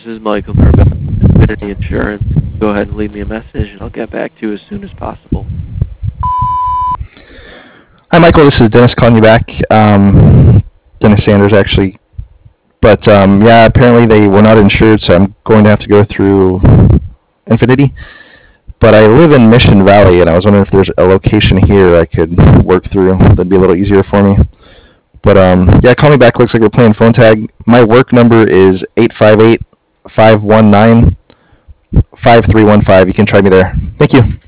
This is Michael Norvell, Infinity Insurance. Go ahead and leave me a message, and I'll get back to you as soon as possible. Hi, Michael. This is Dennis calling you back. Dennis Sanders, actually. But yeah, apparently they were not insured, so I'm going to have to go through Infinity. But I live in Mission Valley, and I was wondering if there's a location here I could work through that'd be a little easier for me. But yeah, call me back. Looks like we're playing phone tag. My work number is 858-519-5315. You can try me there. Thank you.